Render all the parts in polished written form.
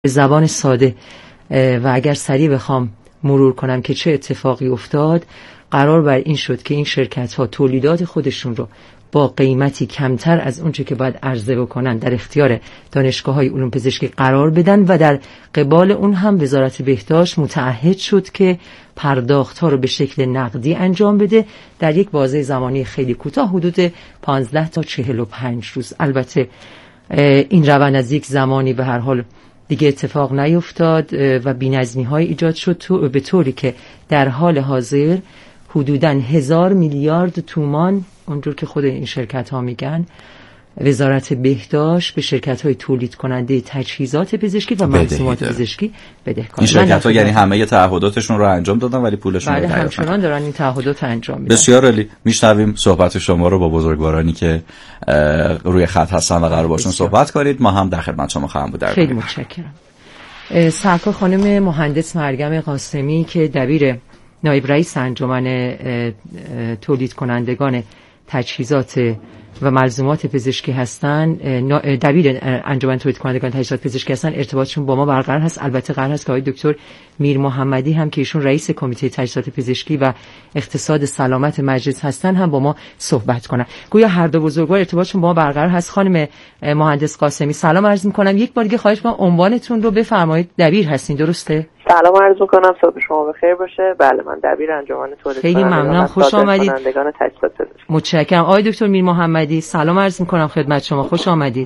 به زبان ساده و اگر سریع بخوام مرور کنم که چه اتفاقی افتاد، قرار بر این شد که این شرکت ها تولیدات خودشون رو با قیمتی کمتر از اونچه که باید عرضه بکنن در اختیار دانشگاه های علوم پزشکی قرار بدن و در قبال اون هم وزارت بهداشت متعهد شد که پرداخت ها رو به شکل نقدی انجام بده در یک بازه زمانی خیلی کوتاه، حدود 15 تا 45 روز. البته این روند از یک زمانی به هر حال دیگه اتفاق نیفتاد و بی‌نظمی های ایجاد شد به طوری که در حال حاضر حدوداً 1000 میلیارد تومان، اونجور که خود این شرکت ها میگن، وزارت بهداشت به شرکت های تولید کننده تجهیزات پزشکی و ملزومات پزشکی بدهکار. این شرکت ها یعنی همه تعهداتشون رو انجام دادن ولی پولشون رو دریافت همچنان دارن این تعهدات انجام میدن. بسیار عالی. میشنویم صحبت شما رو با بزرگوارانی که روی خط هستن و قرار باشون صحبت کنید. ما هم در خدمت شما خواهیم بود. خیلی متشکرم. سرکار خانم مهندس مریم قاسمی که دبیر نایب رئیس انجمن تولید کنندگان تجهیزات و ملزومات پزشکی هستن، دبیر انجمن تولید کنندگان تجهیزات پزشکی هستن، ارتباطشون با ما برقرار هست. البته قرار هست که آقای دکتر میر محمدی هم که ایشون رئیس کمیته تجهیزات پزشکی و اقتصاد سلامت مجلس هستن هم با ما صحبت کنن. گویا هر دو بزرگوار ارتباطشون با ما برقرار هست. خانم مهندس قاسمی سلام عرض می‌کنم. یک بار دیگه خواهش می‌کنم عنوانتون رو بفرمایید. دبیر هستین درسته؟ سلام عرض می‌کنم، صبح شما بخیر باشه. بله، من دبیر انجمن تولید خیلی ممنونم، خوش آمدید. متشکرم. آقای دکتر میر محمدی سلام عرض می‌کنم خدمت شما، خوش آمدید.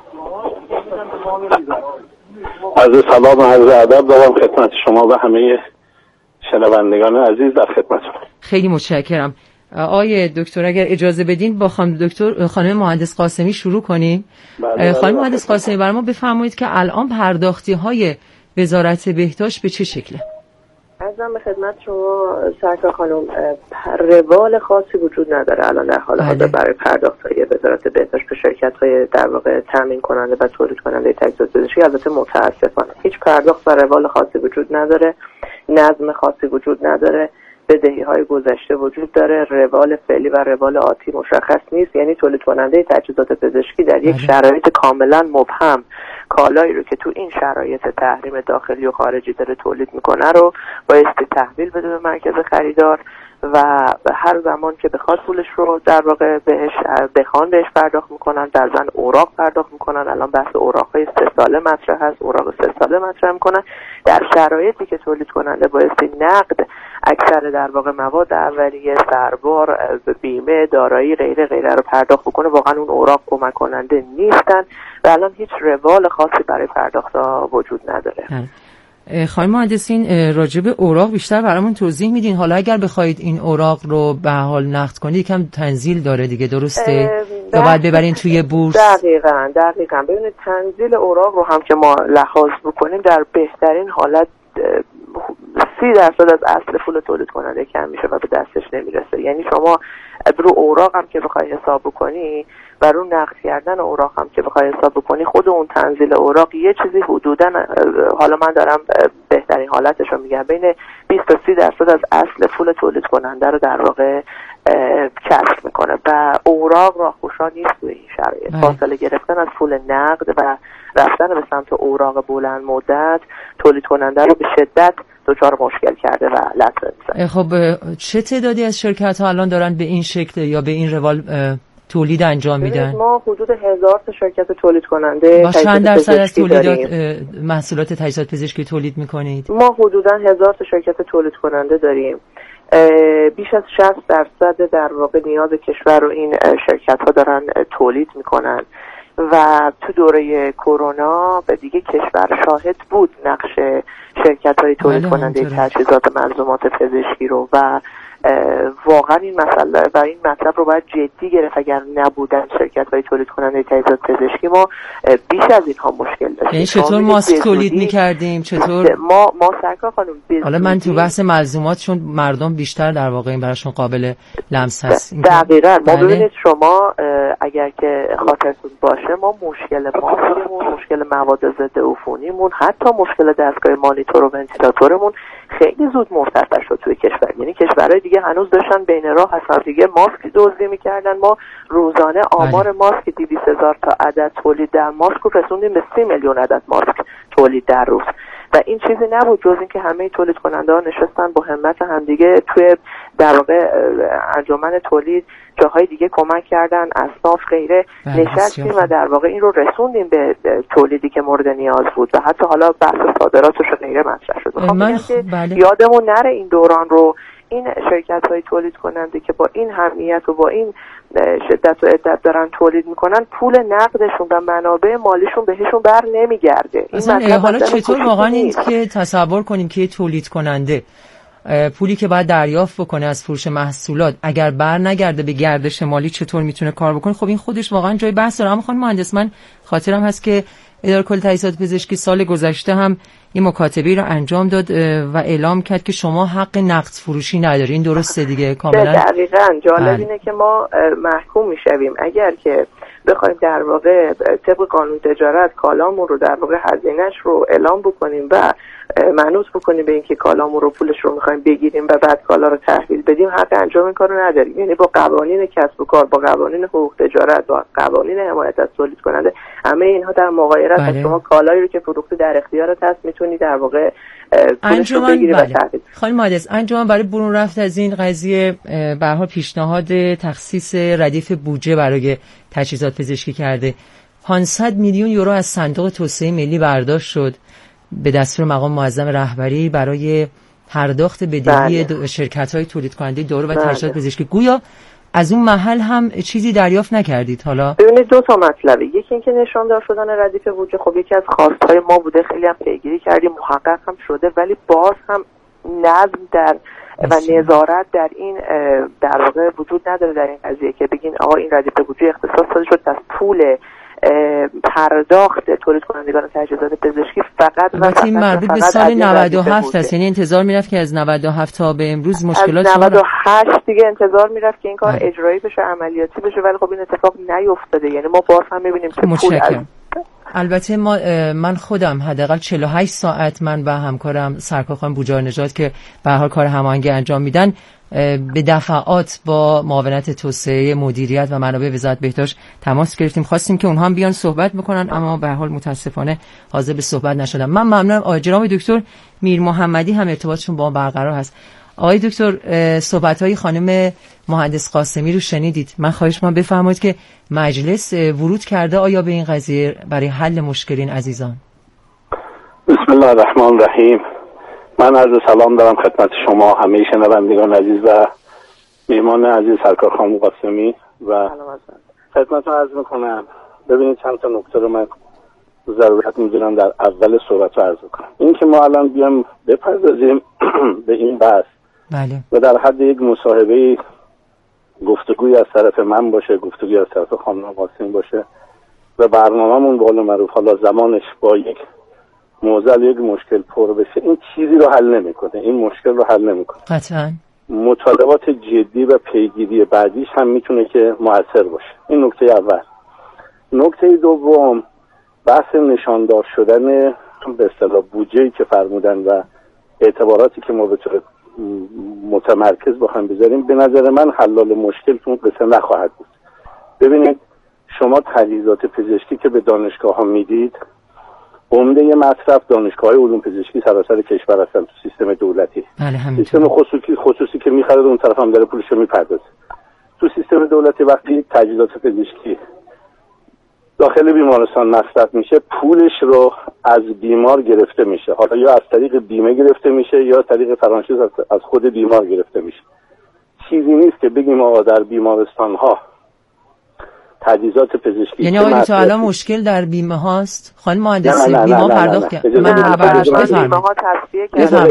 عرض سلام و عرض ادب دارم خدمت شما و همه شنوندگان عزیز در خدمتتون. خیلی متشکرم. آقای دکتر اگر اجازه بدین با خانم مهندس قاسمی شروع کنیم. خانم مهندس قاسمی برای ما بفرمایید که الان پرداختی‌های وزارت بهداشت به چه شکله؟ عرضم به خدمت شما سرکار خانم، روال خاصی وجود نداره الان در حال حاضر برای پرداخت‌های وزارت بهداشت به شرکت‌های در واقع تامین کننده و تولید کننده تجهیزات پزشکی. البته متأسفانه هیچ پرداخت و روال خاصی وجود نداره، نظم خاصی وجود نداره، بدهی‌های گذشته وجود داره، روال فعلی و روال آتی مشخص نیست. یعنی تولید کننده تجهیزات پزشکی در یک شرایط کاملا مبهم کالایی رو که تو این شرایط تحریم داخلی و خارجی داره تولید میکنه رو بایستی تحویل بده به مرکز خریدار و هر زمان که بخواد پولش رو در واقع بهش پرداخت میکنن، در ضمن اوراق پرداخت میکنن. الان بحث اوراق‌های 3 ساله مطرح هست، اوراق 3 ساله مطرح میکنن در شرایطی که تولید کننده بایستی نقد اکثر در واقع مواد اولیه، سربار، بیمه، دارایی غیره رو پرداخت بکنه. واقعا اون اوراق کمک کننده نیستن و الان هیچ روال خاصی برای پرداخت‌ها وجود نداره. خانم مهندسین راجع به اوراق بیشتر برامون توضیح میدین؟ حالا اگر بخواید این اوراق رو به حال نقد کنید یکم تنزیل داره دیگه، درسته؟ یا باید ببرین توی بورس؟ دقیقاً. ببینید تنزیل اوراق رو هم که ما لحاظ بکنیم در بهترین حالت 30% از اصل پول تولید کننده کم میشه و به دستش نمیرسه. یعنی شما رو اوراق هم که بخوای حساب بکنی و رو نقد کردن اوراق هم که بخوای حساب بکنی، خود اون تنزیل اوراق یه چیزی حدوداً، حالا من دارم بهترین حالتش رو میگم، بین 20 تا 30% از اصل پول تولید کننده رو در واقع کسب میکنه و اوراق راهگشا نیست توی این شرایط. فاصله گرفتن از پول نقد و رفتن به سمت اوراق بلند مدت تولید کننده رو به شدت دچار مشکل کرده و لطمه میزنه. خب چه تعدادی از شرکت ها الان دارن به این شکل یا به این روال تولید انجام میدن؟ ما حدود 1000 تا شرکت تولید کننده با چند درصد از تولیدات محصولات تجهیزات پزشکی تولید میکنید؟ ما حدوداً 1000 تا شرکت تولید کننده داریم. بیش از 60% در واقع نیاز کشور رو این شرکت ها دارن تولید میکنن و تو دوره کرونا به دیگه کشور شاهد بود نقش شرکت های تولید کننده تجهیزات ملزومات پزشکی رو و واقعا این مسئله و این مطلب رو باید جدی گرفت. اگر نبودن شرکت های تولید کننده تجهیزات پزشکی ما بیش از اینها مشکل داشتیم. یعنی چطور ماسک تولید می‌کردیم؟ چطور ما سرکار خانم حالا من تو بحث ملزومات چون مردم بیشتر در واقع این براشون قابل لمس هست. دقیقاً. ما ببینید شما اگر که خاطرتون باشه ما مشکل ماسکمون، مشکل مواد ضد عفونیمون، حتی مشکل دستگاه مانیتور و ونتیلاتورمون خیلی زود مرتفع شد توی کشور. یعنی کشورهای دیگه دیگه هنوز داشتن بین راه هستن دیگه ماسک دزدی میکردن. ما روزانه آمار ماسک 200,000 تا عدد تولید در ماسک رو رسوندیم به 30 میلیون عدد ماسک تولید در روز و این چیزی نبود جز این که همه تولید کننده ها نشستن با همت همدیگه توی در واقع انجمن تولید جاهای دیگه کمک کردن، اصناف غیره نشستیم و در واقع این رو رسوندیم به تولیدی که مورد نیاز بود و حتی حالا بحث صادراتش و غیره مطرح شد. یادمون نره این دوران رو این شرکت های تولید کننده که با این اهمیت و با این شدت و عدت دارن تولید میکنن پول نقدشون و منابع مالیشون بهشون بر نمیگرده. این حالا چطور واقعا این که تصور کنیم که تولید کننده پولی که باید دریافت بکنه از فروش محصولات اگر بر نگرده به گردش مالی چطور میتونه کار بکنه؟ خب این خودش واقعا جای بحث داره. اما خانم مهندس من خاطرم هست که اداره کل تجهیزات پزشکی سال گذشته هم این مکاتبه‌ای رو انجام داد و اعلام کرد که شما حق نقد فروشی نداری. این درسته دیگه کاملا؟ دقیقاً. جالب اینه که ما محکوم میشویم اگر که بخوایم در واقع طبق قانون تجارت کالامون رو در واقع هزینه‌اش رو اعلام بکنیم و منوط بکنیم به اینکه کالامون رو پولش رو می‌خوایم بگیریم و بعد کالا رو تحویل بدیم، حق انجام این کارو نداریم. یعنی با قوانین کسب و کار، با قوانین حقوق تجارت، با قوانین حمایت از تولید کننده، همه اینها در مغایرت هست. شما کالایی رو که فروخته در اختیارت هست میتونی در واقع پولش رو بگیری و تحویل. خانم مهندس انجمن برای برون رفت از این قضیه به هر حال پیشنهاد تخصیص ردیف بودجه برای تجهیزات پزشکی کرده. 500 میلیون یورو از صندوق توسعه ملی برداشت شد به دستور مقام معظم رهبری برای پرداخت بدهی شرکت‌های تولید کننده دارو و تجهیزات پزشکی. گویا از اون محل هم چیزی دریافت نکردید؟ حالا ببینید دو تا مطلبه. یکی اینکه نشاندار شدن ردیف بودجه خب یکی از خواست‌های ما بوده، خیلی هم پیگیری کردیم، محقق هم شده، ولی باز هم نظم در و نظارت در این در واقع وجود نداره در این قضیه که بگین آقا این ردیف بودجه اختصاص داده شد از پول پرداخت تولید کنندگان تجهیزات پزشکی فقط و فقط این مربوط به سال 97 است. یعنی انتظار میرفت که از 97 تا به امروز مشکلات از 98 دیگه انتظار میرفت که این کار اجرایی بشه، عملیاتی بشه، ولی خب این اتفاق نیفتاده. یعنی ما باز هم میبینیم که پول البته من خودم حداقل 48 ساعت من و همکارم سرکار خانم بوجار نژاد که به هر حال کار هماهنگی انجام میدن به دفعات با معاونت توسعه مدیریت و منابع وزارت بهداشت تماس گرفتیم، خواستیم که اونها هم بیان صحبت بکنن اما به هر حال متاسفانه حاضر به صحبت نشدن. من ممنونم. جناب دکتر میر محمدی هم ارتباطشون با ما برقرار هست. آقای دکتر صحبت‌های خانم مهندس قاسمی رو شنیدید. من خواهش می‌کنم بفرمایید که مجلس ورود کرده آیا به این قضیه برای حل مشکل این عزیزان؟ بسم الله الرحمن الرحیم. من عرض سلام دارم خدمت شما همه شنوندگان عزیز و میهمان عزیز سرکار خانم قاسمی و خدمتتون عرض می‌کنم. ببینید چند تا نکته رو من ضرورت می‌دونم در اول صحبت رو عرض کنم. این که ما الان بیام بپردازیم به این بحث بله. و در حد یک مصاحبه گفتگوی از طرف من باشه، گفتگوی از طرف خانم قاسمی باشه و برنامه‌مون به قول معروف حالا زمانش با یک موزل یک مشکل پر بشه، این چیزی رو حل نمی‌کنه، این مشکل رو حل نمی‌کنه. قطعاً مطالبات جدی و پیگیری بعدیش هم میتونه که مؤثر باشه. این نکته اول. نکته دوم بحث نشاندار شدن به اصطلاح بودجه‌ای که فرمودن و اعتباراتی که ما به طور متمرکز با هم بذاریم، به نظر من حلال مشکل تو قصه نخواهد بود. ببینید شما تجهیزات پزشکی که به دانشگاه ها میدید، عمده مصرف دانشگاه‌های علوم پزشکی سراسر کشور هستن تو سیستم دولتی. سیستم خصوصی که می‌خره اون طرف هم داره پولش رو میپردازه. تو سیستم دولتی وقتی تجهیزات پزشکی داخل بیمارستان مصرف میشه، پولش رو از بیمار گرفته میشه، حالا یا از طریق بیمه گرفته میشه یا از طریق فرانچیز از خود بیمار گرفته میشه. چیزی نیست که بگیم آقا در بیمارستان ها تجهیزات پزشکی، یعنی آقای تا الان مشکل در بیمه هاست. خانم مهندس بیمه پرداخت کرد. من بیمه ها تصفیه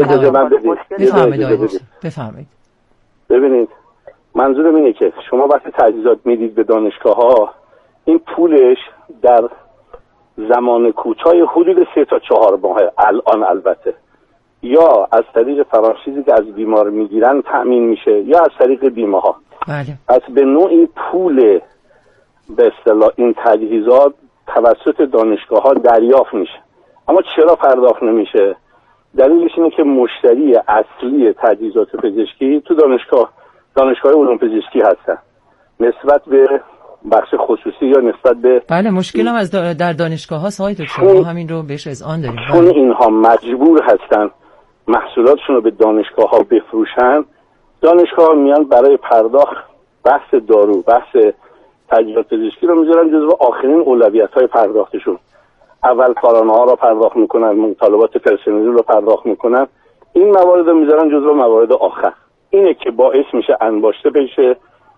بفرمایید. ببینید منظورم اینه که شما وقتی تجهیزات میدید به دانشگاه ها، این پولش در زمان کوتاه حدود 3 تا 4 ماه الان البته یا از طریق فرانچیزی که از بیمار میگیرن تأمین میشه یا از طریق بیمه ها. بله. پس به نوعی پول به اصطلاح این تجهیزات توسط دانشگاه ها دریافت میشه. اما چرا پرداخت نمیشه؟ دلیلش اینه که مشتری اصلی تجهیزات پزشکی تو دانشگاه علوم پزشکی هستن نسبت به بخش خصوصی یا نسبت به بله مشکل هم از در دانشگاه ها آقای دکتر، ما همین رو بهش اذعان داریم. چون اینها مجبور هستن محصولاتشون رو به دانشگاه ها بفروشن، دانشگاه ها میان برای پرداخت بحث دارو، بحث تجهیزات پزشکی رو میذارن جزو آخرین اولویت های پرداختشون. اول کارانه ها رو پرداخت میکنن، مطالبات پرسنلی رو پرداخت میکنن، این موارد رو میذارن جزو موارد آخر. اینه که باعث میشه انباشته بشه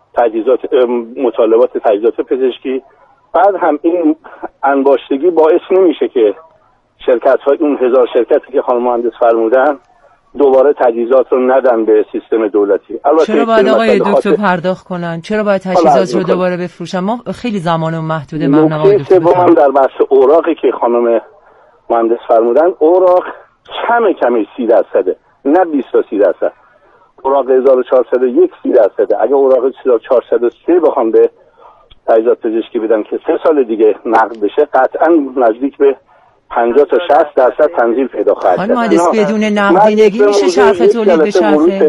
مطالبات تجهیزات پزشکی. بعد هم این انباشتگی باعث نمیشه که شرکت های اون 1000 شرکتی که خانم مهندس فرمودن دوباره تجهیزات رو ندن به سیستم دولتی. چرا باید آقای دکتر پرداخت کنن؟ چرا باید تجهیزات رو دوباره بفروشن؟ ما خیلی زمانمون محدوده. ممنون آقای دکتر. سوم در بحث اوراقی که خانم مهندس فرمودن، اوراق کمی 30%، نه 20 تا 30%. اوراق 1401 30%. اگه اوراق 1403 بخوام به تجهیزات پزشکی بدن که 3 سال دیگه نقد بشه، قطعا نزدیک به 50 تا 60% تنزیل پیدا خواهد کرد. مهندس بدون نقدینگی میشه چرخ تولید به چرخه؟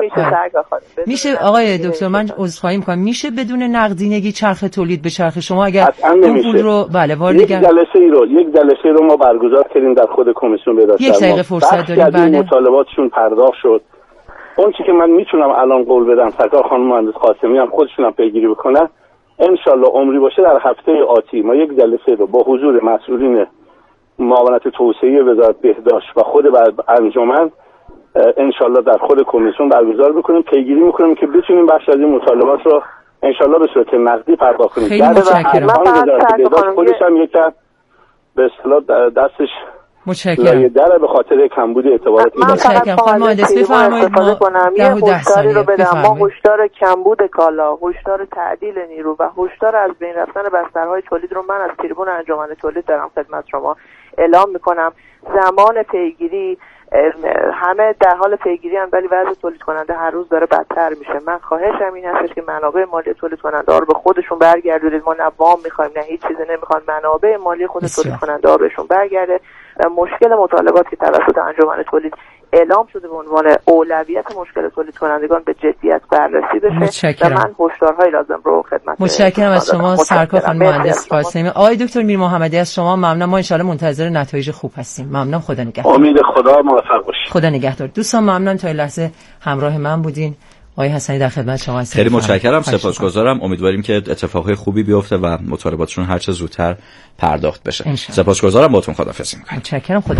میشه آقای دکتر، من عذرخواهی میکنم، میشه بدون نقدینگی چرخ تولید به چرخه؟ شما اگر اون پول رو یک جلسه رو ما برگزار کردیم در خود کمیسیون بهداشت. یک دقیقه فرصت داریم. بله. مطالباتشون پرداخت شد. اون چیزی که من میتونم الان قول بدم، سرکار خانم مهندس قاسمی هم خودشون هم پیگیری بکنن، ان شاءالله عمری باشه در هفته آتی ما یک جلسه رو با حضور مسئولین معاونت توسعه وزارت بهداشت و خود انجمن ان شاءالله در خود کمیسیون برگزار بکنیم، پیگیری میکنیم که بتونیم بخش از این مطالبات رو ان شاءالله به صورت نقدی پرداخت کنیم. خیلی متشکرم. خودش هم یک به اصطلاح دستش متشکرم. در به خاطر کمبود اعتبارات. متشکرم. خانم مهندس بفرمایید. یه هشداری رو بدم. ما هشدار کمبود کالا، هشدار تعدیل نیرو و هشدار از بین رفتن بسترهای تولید رو من از تریبون انجمن تولید دارم خدمت شما اعلام میکنم. زمان پیگیری، همه در حال پیگیری هم، ولی وضع تولید کننده هر روز داره بدتر میشه. من خواهشم این هستش که منابع مالی تولید کننده رو به خودشون برگردونید. ما نه وام میخوایم نه هیچ چیزی نمیخوایم، منابع مالی خود تولید کننده ها بهشون برگرده. مشکل مطالبات که توسط انجمن تولید اعلام شده به عنوان اولویت مشکل تولید کنندگان به جدیت بررسی بشه و من هشدارهای لازم رو خدمت. متشکرم از شما سرکار خانم مهندس قاسمی. آقای دکتر میر محمدی از شما ممنونم. ما ان شاء الله منتظر نتایج خوب هستیم. ممنون. خدا نگهدار. امید خدا موفق باشید. خدا نگهدار. دوستان ممنون تا این لحظه همراه من بودین. آقای حسنی در خدمت شما هستم. خیلی متشکرم، سپاسگزارم. امیدواریم که اتفاقای خوبی بیفته و مطالباتشون هر چه زودتر پرداخت بشه. سپاسگزارم، باهاتون خداحافظی می‌کنم. متشکرم. خدا.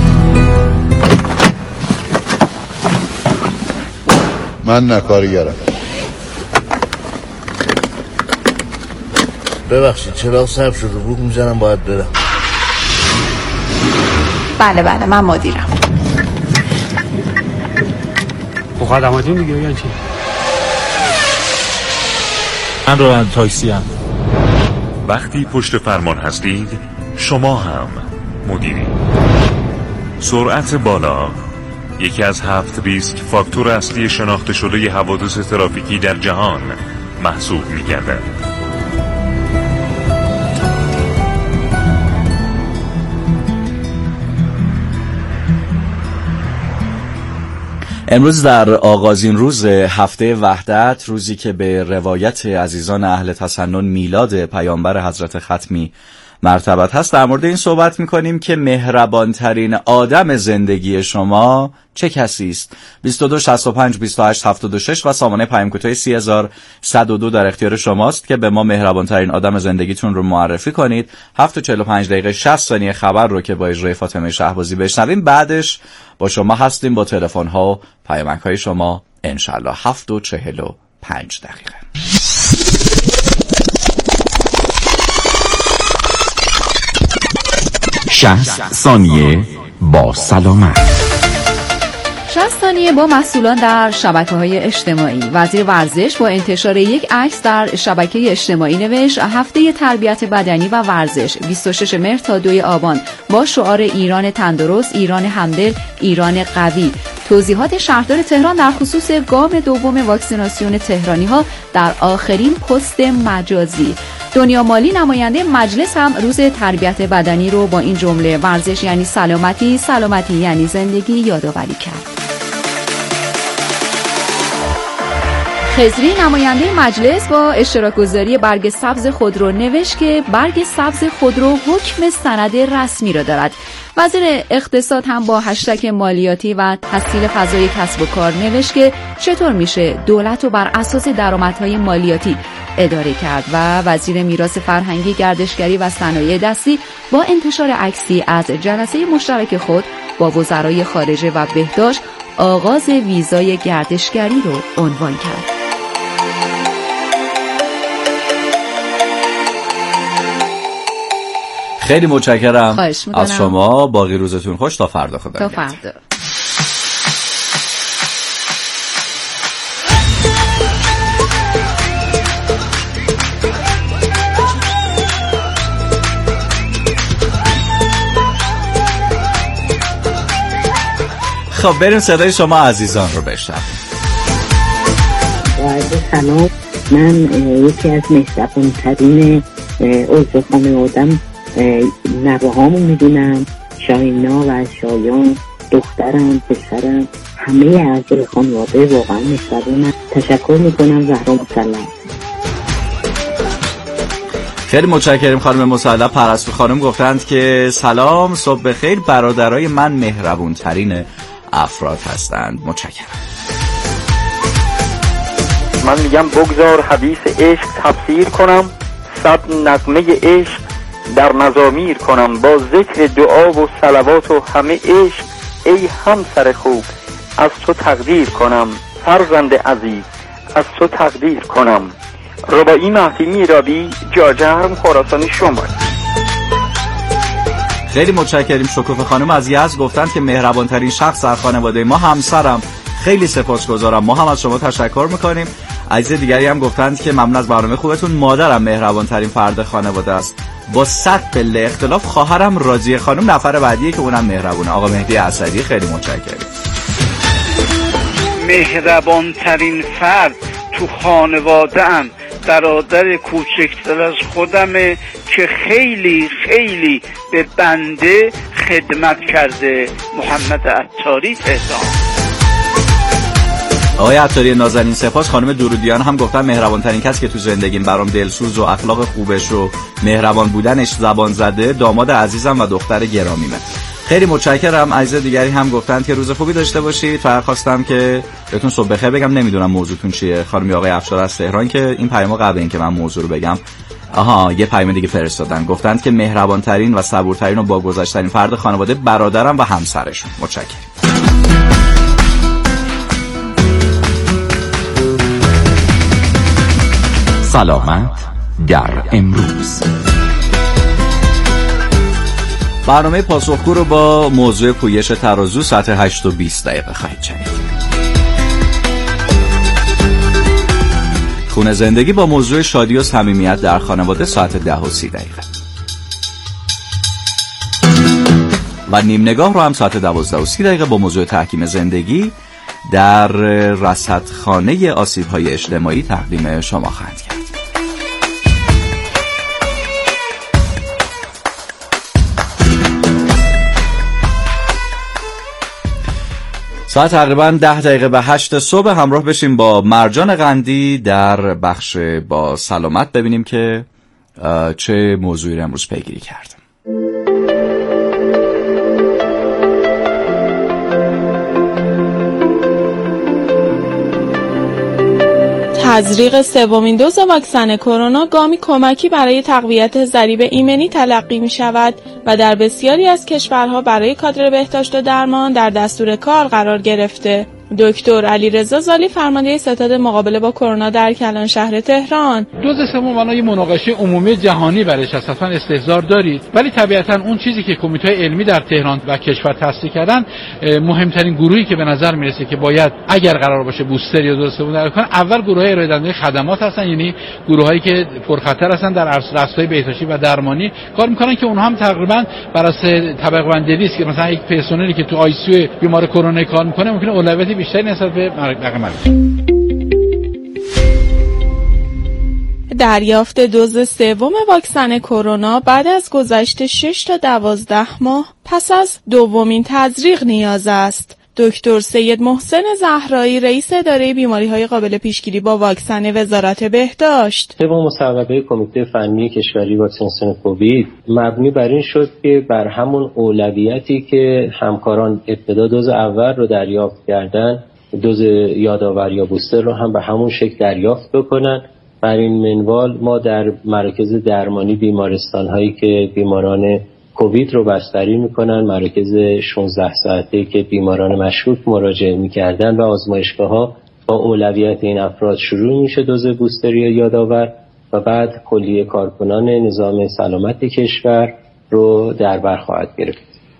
من نکارگرم. ببخشید چراغ صرف شده، بوق میزنم باید برم. بله من مدیرم. خدماتون دیگه بگن چی؟ من راننده تاکسی ام. وقتی پشت فرمان هستید شما هم مدیری. سرعت بالا یکی از 7 ریسک فاکتور اصلی شناخته شده حوادث ترافیکی در جهان محسوب می‌گردد. امروز در آغازین روز هفته وحدت، روزی که به روایت عزیزان اهل تسنن میلاد پیامبر حضرت ختمی مرتبط هست، در مورد این صحبت میکنیم که مهربانترین آدم زندگی شما چه کسی است؟ 22 65 28 76 و سامانه پیام کوتاه 30102 در اختیار شماست که به ما مهربانترین آدم زندگیتون رو معرفی کنید. 7:45 دقیقه 60 ثانیه خبر رو که با اجرای فاطمه شهبازی بشنویم، بعدش با شما هستیم با تلفن ها و پیامک های شما انشالله. 7:45 دقیقه. 60 ثانیه با سلامت. 60 ثانیه با مسئولان در شبکه‌های اجتماعی. وزیر ورزش با انتشار یک عکس در شبکه اجتماعی نوشت هفته تربیت بدنی و ورزش 26 مهر تا 2 آبان با شعار ایران تندرست، ایران همدل، ایران قوی. توضیحات شهردار تهران در خصوص گام دوم واکسیناسیون تهرانی‌ها در آخرین پست مجازی. دنیا مالی نماینده مجلس هم روز تربیت بدنی رو با این جمله ورزش یعنی سلامتی، سلامتی یعنی زندگی یادآوری کرد. خضری نماینده مجلس با اشتراک گذاری برگ سبز خودرو نوشت که برگ سبز خودرو حکم سند رسمی را دارد. وزیر اقتصاد هم با هشتگ مالیاتی و تسهیل فضای کسب و کار نوشت که چطور میشه دولت رو بر اساس درآمدهای مالیاتی اداره کرد و وزیر میراث فرهنگی، گردشگری و صنایع دستی با انتشار عکسی از جلسه مشترک خود با وزرای خارجه و بهداشت آغاز ویزای گردشگری رو عنوان کرد. خیلی متشکرم از شما. باقی روزتون خوش. تا فردا. خدا تا فردا. خب بریم صدای شما عزیزان رو بشنویم. سلام، من یکی از مهربان‌ترین عضو خانواده‌ام نوه‌هامو میدونم، شاهینا و شایان، دخترم، پسرم، همه اعضای خانواده واقعا مهربونم. تشکر میکنم. زهرا مسلم. خیلی متشکرم خانم مسلم. پرستو خانم گفتند که سلام، صبح بخیر، برادرای من مهربون ترین افراد هستند. متشکرم. من میگم بگذار حدیث عشق تفسیر کنم، صد نغمه عشق در مزامیر کنم، با ذکر دعا و صلوات و همه عشق ای همسر خوب از تو تقدیر کنم، فرزند عزیز از تو تقدیر کنم. رباعی محتیمی رابی، جاجرم، خراسانی شمال. خیلی متشکریم. شکوفه خانم از یزد گفتند که مهربان ترین شخص در خانواده ما همسرم. خیلی سپاسگزارم. ما هم از شما تشکر میکنیم. عزیز دیگری هم گفتند که ممنون از برنامه خوبتون. مادرم مهربان ترین فرد خانواده است. با 100 پله اختلاف خواهرم راضیه خانم نفر بعدیه که اونم مهربونه. آقا مهدی اسدی، خیلی متشکریم. مهربان ترین فرد تو خانواده ام برادر کوچکتر از خودمه که خیلی خیلی به بنده خدمت کرده، محمد عطاری تهران. آقای عطاری نازنین سپاس. خانم درودیان هم گفتن مهربان ترین کسی که تو زندگیم برام دلسوز و اخلاق خوبش و مهربان بودنش زبان زده داماد عزیزم و دختر گرامیمه. خیلی متشکرم. عزیز دیگری هم گفتند که روز خوبی داشته باشید. فقط خواستم که بهتون صبح بخیر بگم. نمیدونم موضوعتون چیه. خانم آقای افشار از تهران که این پیام قبل این که من موضوع رو بگم یه پیام دیگه فرستادن. گفتند که مهربان ترین و صبور ترین و باگذشت ترین فرد خانواده برادرم و همسرشون. متشکرم. سلامت در امروز. برنامه پاسخگو رو با موضوع پویش ترازو ساعت 8:20 خواهید شنید. خونه زندگی با موضوع شادی و صمیمیت در خانواده ساعت 10:30. و نیم نگاه رو هم ساعت 12:30 با موضوع تحکیم زندگی در رصدخانه آسیب‌های اجتماعی تقدیم شما خواهند کرد. ساعت تقریبا 10 به 8 صبح همراه بشیم با مرجان قندی در بخش با سلامت، ببینیم که چه موضوعی رو امروز پیگیری کرد. تزریق سومین دوز واکسن کرونا گامی کمکی برای تقویت ضریب ایمنی تلقی می شود و در بسیاری از کشورها برای کادر بهداشت و درمان در دستور کار قرار گرفته. دکتر علیرضا زالی، فرمانده ستاد مقابله با کرونا در کلان شهر تهران: دوز سوم بنا یه مناقشه عمومی جهانی برایش هست، اصلا استحضار دارید، ولی طبیعتا اون چیزی که کمیته علمی در تهران و کشور تصدیق کردن، مهمترین گروهی که به نظر میرسه که باید اگر قرار باشه بوستر یا دوز سوم درکنن، اول گروهای ارائه دهنده خدمات هستن، یعنی گروهایی که پرخطر هستن در راستای بهداشتی و درمانی کار میکنن که اونها هم تقریبا بر اساس طبقه بندی است که مثلا یک پرسنلی که تو آی سی بیمار کرونا کار میکنه ممکنه اولویت بیشتری نسبت به بقیه. دریافت دوز سوم واکسن کرونا بعد از گذشت 6 تا 12 ماه پس از دومین تزریق نیاز است. دکتر سید محسن زهرایی رئیس اداره بیماری‌های قابل پیشگیری با واکسن وزارت بهداشت. طبق مصوبه کمیته فنی کشوری واکسیناسیون کووید مبنی بر این شد که بر همون اولویتی که همکاران ابتدا دوز اول رو دریافت کردن، دوز یادآور یا بوستر رو هم به همون شکل دریافت بکنن. بر این منوال ما در مراکز درمانی بیمارستان‌هایی که بیماران کووید رو بستری میکنن، مراکز 16 ساعته که بیماران مشکوک مراجعه میکردن و آزمایشگاه‌ها با اولویت این افراد شروع میشه دوز بوستر یا یادآور و بعد کلیه کارکنان نظام سلامت کشور رو در بر خواهد گرفت.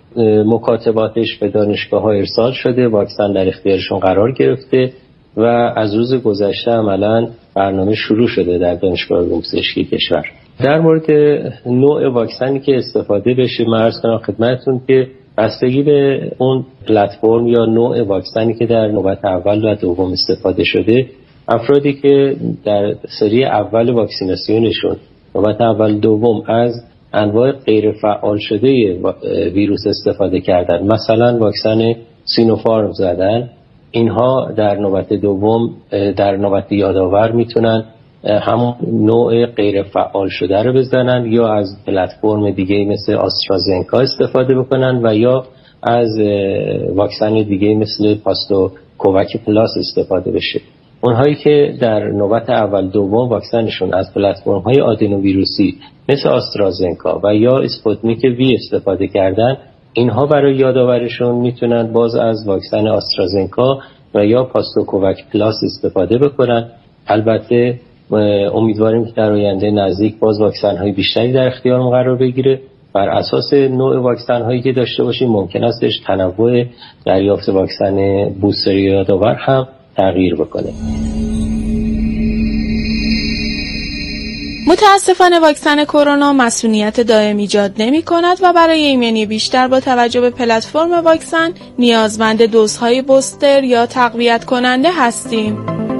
مکاتباتش به دانشگاه‌ها ارسال شده، واکسن در اختیارشون قرار گرفته و از روز گذشته عملاً برنامه شروع شده در دانشگاه علوم پزشکی کشور. در مورد نوع واکسنی که استفاده بشه من عرض کنم خدمتتون که بستگی به اون پلتفرم یا نوع واکسنی که در نوبت اول و دوم استفاده شده، افرادی که در سری اول واکسیناسیونشون نوبت اول دوم از انواع غیر فعال شده ویروس استفاده کردن، مثلا واکسن سینوفارم زدن، اینها در نوبت دوم در نوبت یادآور میتونن همون نوع غیر فعال شده رو بزنن یا از پلتفرم دیگه مثل آسترازنکا استفاده بکنن و یا از واکسن دیگه مثل پاستو کووک پلاس استفاده بشه. اونهایی که در نوبت اول دوم واکسنشون از پلتفرم‌های آدنوویروسی مثل آسترازنکا و یا اسپوتنیک وی استفاده کردن، اینها برای یادآورشون میتونن باز از واکسن آسترازنکا و یا پاستو کووک پلاس استفاده بکنن. البته امیدواریم که در آینده نزدیک باز واکسن های بیشتری در اختیارمون قرار بگیره. بر اساس نوع واکسن هایی که داشته باشیم ممکن استش تنوع دریافت واکسن بوستر یا یادآور هم تغییر بکنه. متاسفانه واکسن کرونا مسئولیت دائم ایجاد نمی کند و برای ایمنی بیشتر با توجه به پلتفرم واکسن نیازمند دوزهای بوستر یا تقویت کننده هستیم.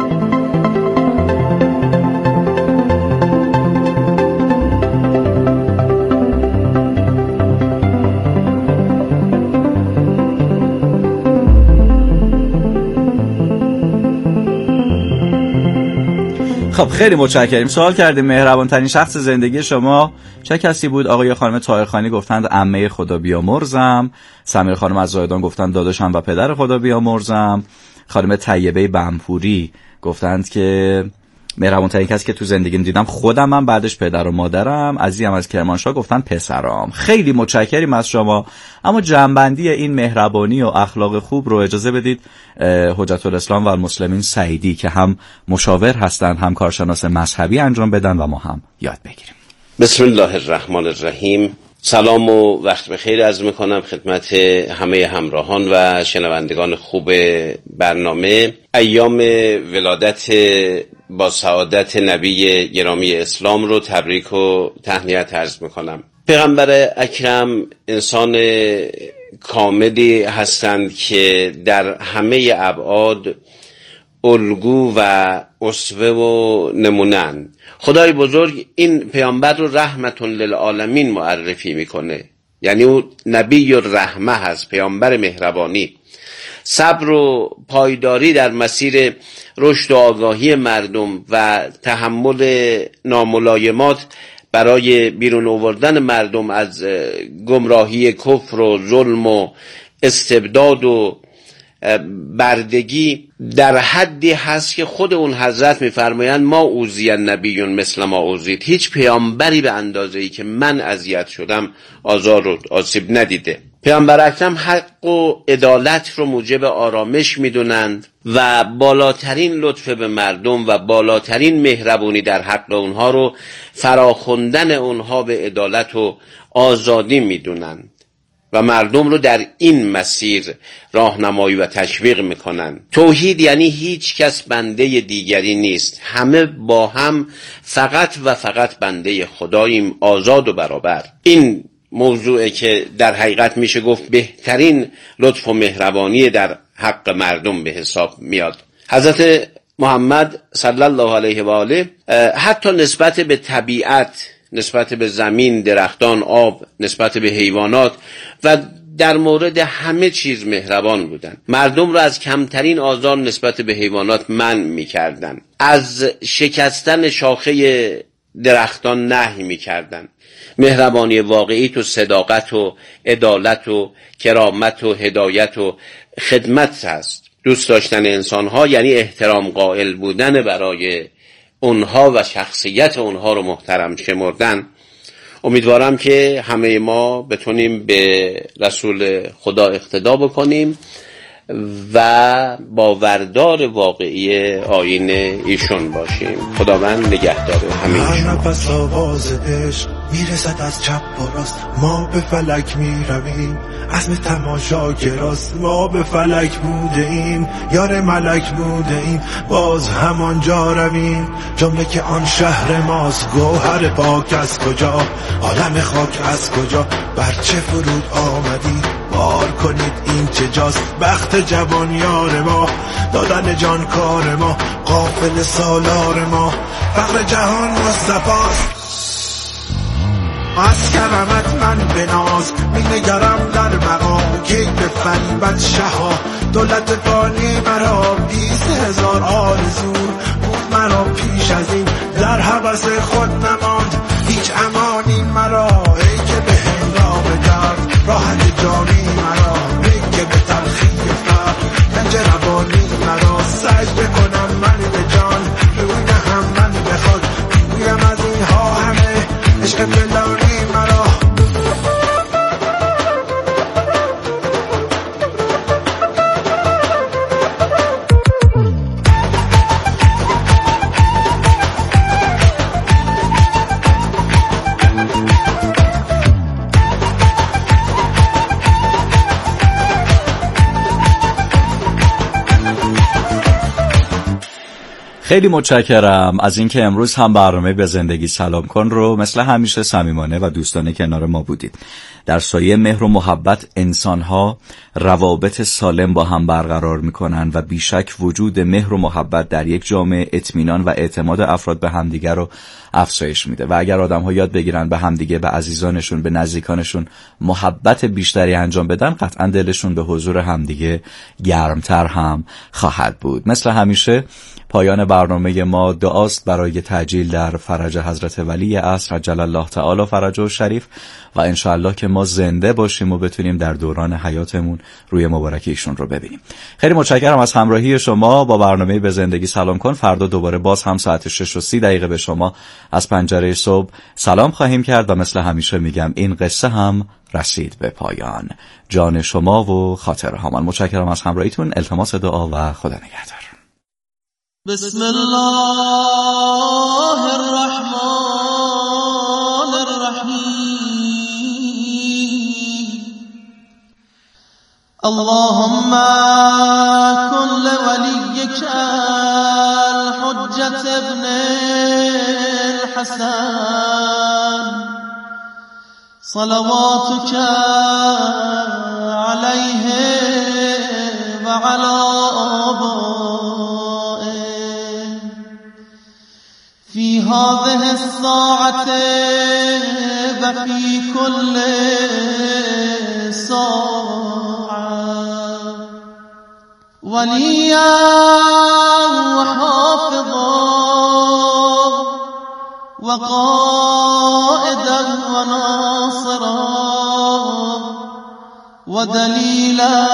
خب خیلی متشکریم. سوال کردیم مهربان ترین شخص زندگی شما چه کسی بود؟ آقای خانم طاهرخانی گفتند عمه خدا بیامرزم. سمیر خانم از زاهدان گفتند داداشم و پدر خدا بیامرزم. خانم طیبه بنپوری گفتند که مهربان ترین کسی که تو زندگیم دیدم خودمم، بعدش پدر و مادرم. عزیزم از کرمانشاه گفتن پسرام. خیلی متشکریم از شما. اما جنبندی این مهربانی و اخلاق خوب رو اجازه بدید حجت الاسلام و المسلمین سعیدی که هم مشاور هستند هم کارشناس مذهبی انجام بدن و ما هم یاد بگیریم. بسم الله الرحمن الرحیم. سلام و وقت بخیر عرض میکنم خدمت همه همراهان و شنوندگان خوب برنامه. ایام ولادت با سعادت نبی گرامی اسلام رو تبریک و تهنیت عرض میکنم. پیغمبر اکرم انسان کاملی هستند که در همه ابعاد الگو و اسوه و نمونن. خدای بزرگ این پیامبر رو رحمت للعالمین معرفی میکنه، یعنی او نبی الرحمه هست، پیامبر مهربانی. صبر و پایداری در مسیر رشد و آگاهی مردم و تحمل ناملایمات برای بیرون آوردن مردم از گمراهی کفر و ظلم و استبداد و بردگی در حدی هست که خود اون حضرت میفرمایند ما اوذی النبی مثل ما اوذیت. هیچ پیامبری به اندازه‌ای که من اذیت شدم آزار و آسیب ندیده. پیامبر اکرم حق و عدالت رو موجب آرامش میدونند و بالاترین لطف به مردم و بالاترین مهربونی در حق اونها رو فراخوندن اونها به عدالت و آزادی میدونند و مردم رو در این مسیر راهنمایی و تشویق میکنن. توحید یعنی هیچ کس بنده دیگری نیست، همه با هم فقط و فقط بنده خداییم، آزاد و برابر. این موضوعی که در حقیقت میشه گفت بهترین لطف و مهربانی در حق مردم به حساب میاد. حضرت محمد صلی الله علیه و آله حتی نسبت به طبیعت، نسبت به زمین، درختان، آب، نسبت به حیوانات و در مورد همه چیز مهربان بودن. مردم را از کمترین آزار نسبت به حیوانات منع می‌کردند. از شکستن شاخه درختان نهی می‌کردند. مهربانی واقعی تو صداقت و عدالت و کرامت و هدایت و خدمت هست. دوست داشتن انسان‌ها یعنی احترام قائل بودن برای اونها و شخصیت اونها رو محترم شمردن. امیدوارم که همه ما بتونیم به رسول خدا اقتدا بکنیم و باوردار واقعی آیین ایشون باشیم. خداوند نگهدار همه ایشون. هر نفس آواز عشق میرسد از چپ و راست، ما به فلک میرویم عزم تماشاگراست. ما به فلک بوده ایم، یار ملک بوده ایم، باز همانجا رویم. جمله که آن شهر ماست، گوهر پاک از کجا، عالم خاک از کجا، بر چه فرود آمدی بار کنید این چه جاست. بخت جوان یار ما، دادن جان کار ما، قافل سالار ما، فقر جهان مصطفاست. از کرمت من بناز، می نگرم در مقام که به فریبت شها. دولت فانی مرا 20,000 آرزو بود مرا پیش از این، در هوس خود نماند هیچ امانی مرا. ای که به هنگام درد راحت جانی مرا، ای که به تلخی فرق گنج روانی مرا. سجده کنم من به جان، روی نهم من به خود، گویم از اینها همه عشق فلانی مرا. خیلی متشکرم از اینکه امروز هم برنامه به زندگی سلام کن رو مثل همیشه صمیمانه و دوستانه کنار ما بودید. در سایه مهر و محبت انسان‌ها روابط سالم با هم برقرار می‌کنن و بیشک وجود مهر و محبت در یک جامعه اطمینان و اعتماد افراد به همدیگر رو افزایش میده و اگر آدم‌ها یاد بگیرن به همدیگه، به عزیزانشون، به نزدیکانشون محبت بیشتری انجام بدن، قطعاً دلشون به حضور همدیگه گرمتر هم خواهد بود. مثل همیشه پایان برنامه ما دعاست برای تعجیل در فرج حضرت ولی عصر عجل الله تعالی فرجه الشریف و انشاءالله که ما زنده باشیم و بتونیم در دوران حیاتمون روی مبارک ایشون رو ببینیم. خیلی متشکرم از همراهی شما با برنامه به زندگی سلام کن. فردا دوباره باز هم ساعت 6:30 به شما از پنجره صبح سلام خواهیم کرد و مثل همیشه میگم این قصه هم رسید به پایان. جان شما و خاطر همان. متشکرم از همراهیتون. التماس دعا و خدا نگهدار. بسم الله الرحمن الرحیم. اللهم كن لوليك الحجة ابن الحسن صلواتك عليه وعلى آبائه في هذه الساعة وفي كل ساعة وليا وحافظا وقائدا وناصرا ودليلا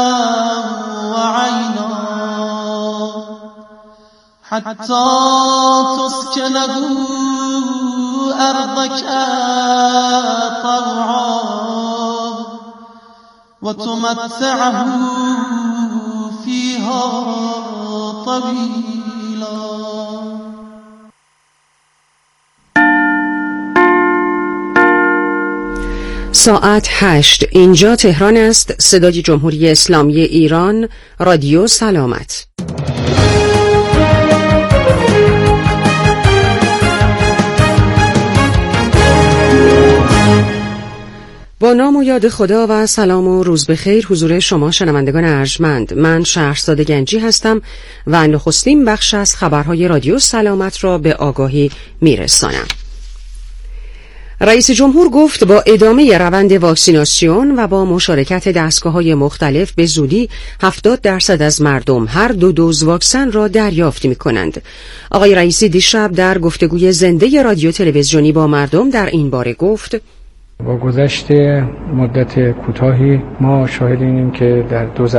وعينا حتى تسكنه أرضك طوعا وتمتعه فيها طويلا. ساعت 8 اینجا تهران است. صدای جمهوری اسلامی ایران، رادیو سلامت. با نام و یاد خدا و سلام و روز بخیر حضور شما شنوندگان ارجمند. من شهرزاد گنجی هستم و نخستین بخش از خبرهای رادیو سلامت را به آگاهی میرسانم. رئیس جمهور گفت با ادامه روند واکسیناسیون و با مشارکت دستگاه‌های مختلف به زودی 70% از مردم هر 2 دوز واکسن را دریافت می‌کنند. آقای رئیسی دیشب در گفتگوی زنده رادیو تلویزیونی با مردم در این باره گفت: با گذشت مدت کوتاهی ما شاهد اینیم که در 2